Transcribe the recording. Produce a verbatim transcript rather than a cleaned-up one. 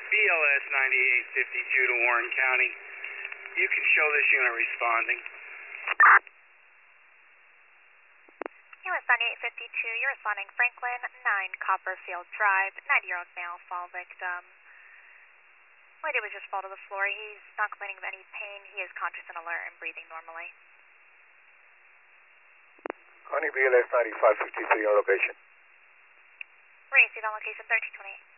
B L S ninety-eight fifty-two to Warren County. You can show this unit responding. U S ninety-eight fifty-two, you're responding Franklin, nine Copperfield Drive, ninety-year-old male, fall victim. What he did was just fall to the floor. He's not complaining of any pain. He is conscious and alert and breathing normally. Connie, B L S ninety-five fifty-three on location. Received on location thirteen twenty-eight.